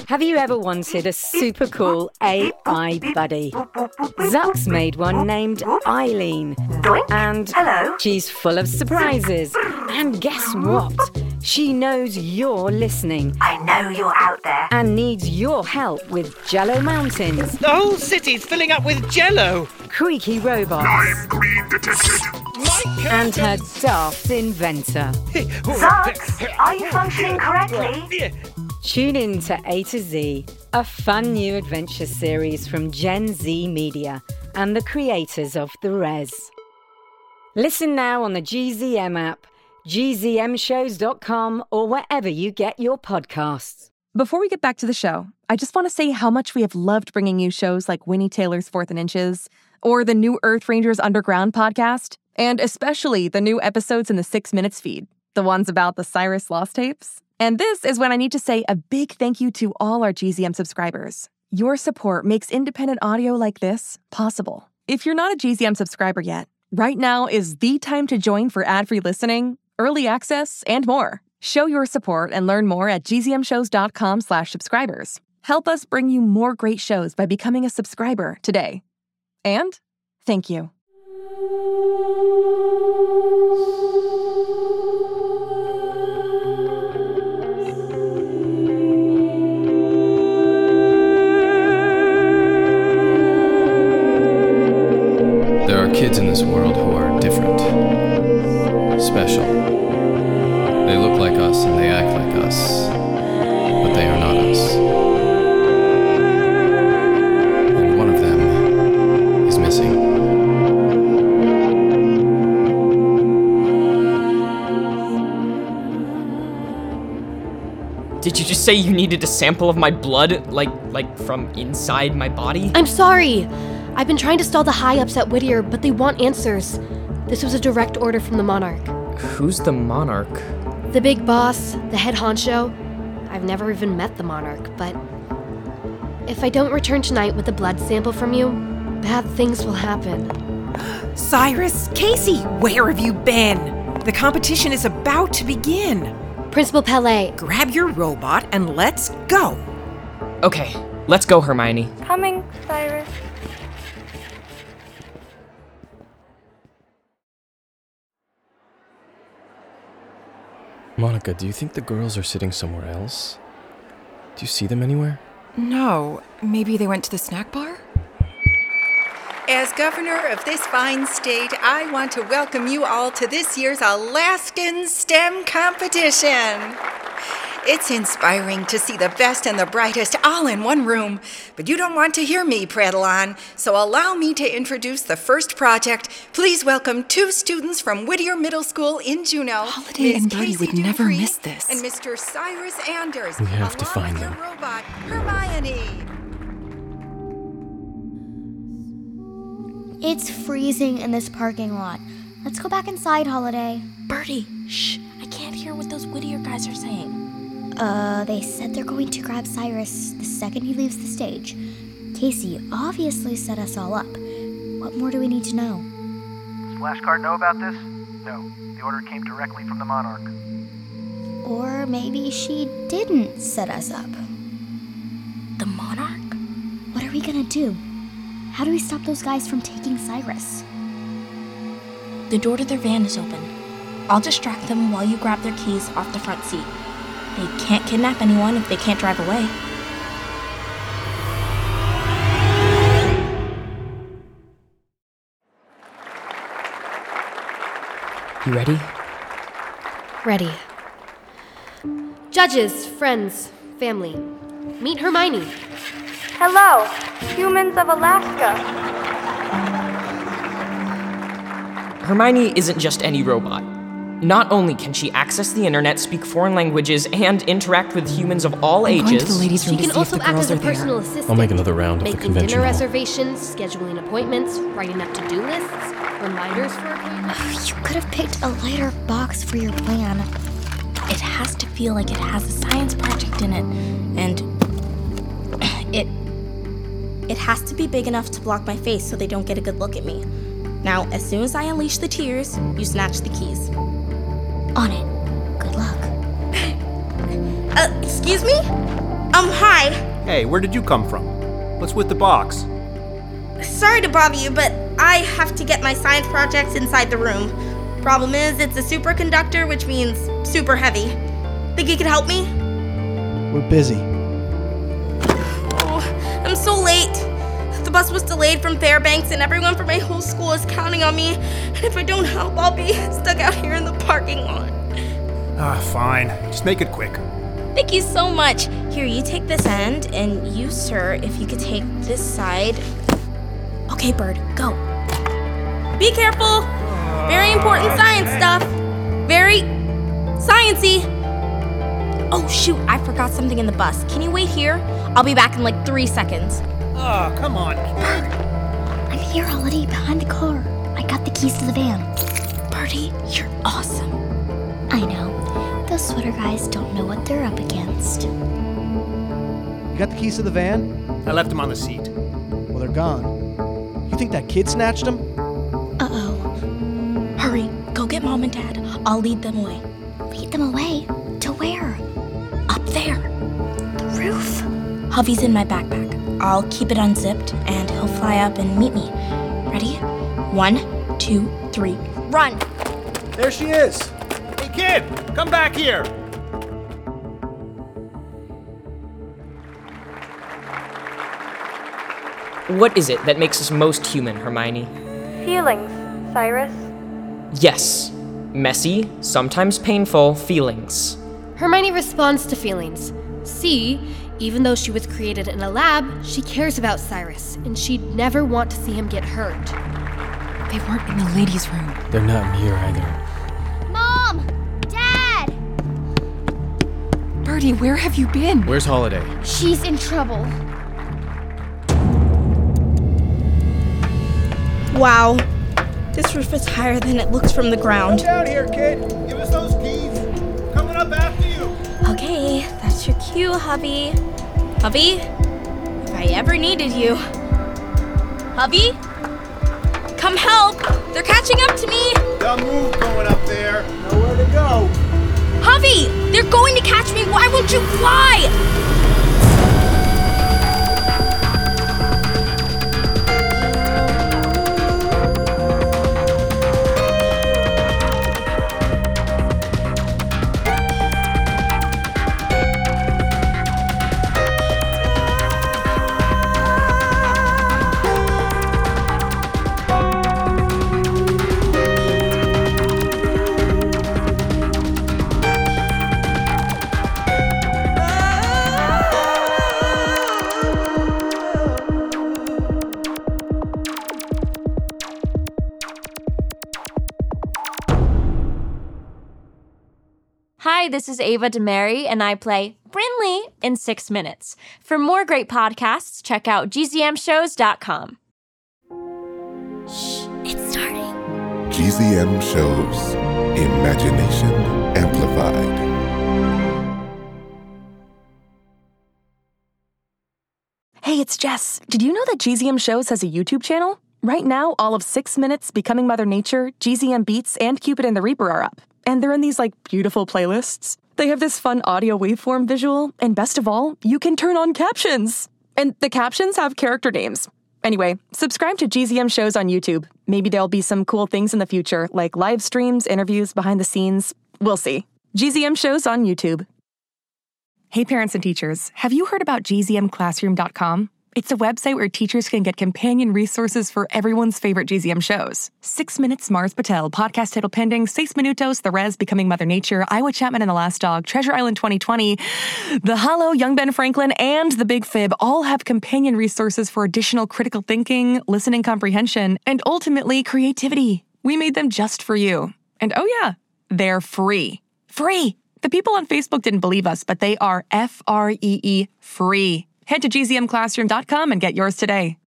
Have you ever wanted a super cool AI buddy? Zuck's made one named Eileen. And she's full of surprises. And guess what? She knows you're listening. I know you're out there. And needs your help with Jello Mountains. The whole city's filling up with Jello. Creaky robots. I'm green detected. And her daft inventor. Zucks, are you functioning correctly? Tune in to A to Z, a fun new adventure series from Gen Z Media and the creators of The Res. Listen now on the GZM app, gzmshows.com, or wherever you get your podcasts. Before we get back to the show, I just want to say how much we have loved bringing you shows like Winnie Taylor's 4th and Inches, or the new Earth Rangers Underground podcast, and especially the new episodes in the 6 Minutes feed, the ones about the Cyrus Lost tapes. And this is when I need to say a big thank you to all our GZM subscribers. Your support makes independent audio like this possible. If you're not a GZM subscriber yet, right now is the time to join for ad-free listening, early access, and more. Show your support and learn more at gzmshows.com/subscribers. Help us bring you more great shows by becoming a subscriber today. And thank you. There are kids in this world who are different, special. They look like us and they act like us, but they are not us. And one of them is missing. Did you just say you needed a sample of my blood, like from inside my body? I'm sorry! I've been trying to stall the high-ups at Whittier, but they want answers. This was a direct order from the Monarch. Who's the Monarch? The big boss, the head honcho. I've never even met the Monarch, but if I don't return tonight with a blood sample from you, bad things will happen. Cyrus, Casey, where have you been? The competition is about to begin. Principal Pelé. Grab your robot and let's go. Okay, let's go, Hermione. Coming, Cyrus. Monica, do you think the girls are sitting somewhere else? Do you see them anywhere? No, maybe they went to the snack bar? As governor of this fine state, I want to welcome you all to this year's Alaskan STEM competition. It's inspiring to see the best and the brightest all in one room, but you don't want to hear me prattle on, so allow me to introduce the first project. Please welcome 2 students from Whittier Middle School in Juneau. Holiday and Birdie would never miss this. And Mr. Cyrus Anders. We have to find them. Robot, Hermione. It's freezing in this parking lot. Let's go back inside, Holiday. Birdie, shh. I can't hear what those Whittier guys are saying. They said they're going to grab Cyrus the second he leaves the stage. Casey obviously set us all up. What more do we need to know? Does Flashcard know about this? No, the order came directly from the Monarch. Or maybe she didn't set us up. The Monarch? What are we gonna do? How do we stop those guys from taking Cyrus? The door to their van is open. I'll distract them while you grab their keys off the front seat. They can't kidnap anyone if they can't drive away. You ready? Ready. Judges, friends, family, meet Hermione. Hello, humans of Alaska. Hermione isn't just any robot. Not only can she access the internet, speak foreign languages, and interact with humans of all ages, going to the ladies' room she can to see if also the act girls as a are there. personal assistant. I'll make another round of the making convention dinner hall. reservations, scheduling appointments, writing up to-do lists, reminders for appointments. You could have picked a lighter box for your plan. It has to feel like it has a science project in it, and it has to be big enough to block my face so they don't get a good look at me. Now, as soon as I unleash the tears, you snatch the keys. On it. Good luck. Excuse me? Hi. Hey, where did you come from? What's with the box? Sorry to bother you, but I have to get my science projects inside the room. Problem is, it's a superconductor, which means super heavy. Think you could help me? We're busy. Oh, I'm so late. The bus was delayed from Fairbanks, and everyone from my whole school is counting on me. And if I don't help, I'll be stuck out here in the parking lot. Fine. Just make it quick. Thank you so much. Here, you take this end, and you, sir, if you could take this side. Okay, Bird, go. Be careful. Very important science stuff. Very science-y. Oh, shoot, I forgot something in the bus. Can you wait here? I'll be back in like 3 seconds. Oh, come on. Bird, I'm here already behind the car. I got the keys to the van. Birdie, you're awesome. I know. Those sweater guys don't know what they're up against. You got the keys to the van? I left them on the seat. Well, they're gone. You think that kid snatched them? Uh-oh. Hurry, go get Mom and Dad. I'll lead them away. Lead them away? To where? Up there. The roof? Hovey's in my backpack. I'll keep it unzipped, and he'll fly up and meet me. Ready? 1, 2, 3, run! There she is. Hey, kid, come back here. What is it that makes us most human, Hermione? Feelings, Cyrus. Yes. Messy, sometimes painful feelings. Hermione responds to feelings. See, even though she was created in a lab, she cares about Cyrus, and she'd never want to see him get hurt. They weren't in the ladies' room. They're not in here either. Mom! Dad! Birdie, where have you been? Where's Holiday? She's in trouble. Wow. This roof is higher than it looks from the ground. Come down here, kid. Give us those keys. Coming up after you. Okay, that's your cue, Hovey. Hovey? If I ever needed you. Hovey? Come help! They're catching up to me! Don't move going up there. Nowhere to go. Hovey! They're going to catch me! Why won't you fly? Hi, this is Ava DeMary, and I play Brinley in 6 Minutes. For more great podcasts, check out gzmshows.com. Shh, it's starting. GZM Shows. Imagination Amplified. Hey, it's Jess. Did you know that GZM Shows has a YouTube channel? Right now, all of 6 Minutes, Becoming Mother Nature, GZM Beats, and Cupid and the Reaper are up. And they're in these, beautiful playlists. They have this fun audio waveform visual, and best of all, you can turn on captions. And the captions have character names. Anyway, subscribe to GZM Shows on YouTube. Maybe there'll be some cool things in the future, like live streams, interviews, behind the scenes. We'll see. GZM Shows on YouTube. Hey, parents and teachers, have you heard about gzmclassroom.com? It's a website where teachers can get companion resources for everyone's favorite GZM shows. 6 Minutes, Mars Patel, Podcast Title Pending, 6 Minutos, The Res, Becoming Mother Nature, Iowa Chapman and the Last Dog, Treasure Island 2020, The Hollow, Young Ben Franklin, and The Big Fib all have companion resources for additional critical thinking, listening comprehension, and ultimately creativity. We made them just for you. And oh yeah, they're free. Free! The people on Facebook didn't believe us, but they are free. Head to gzmclassroom.com and get yours today.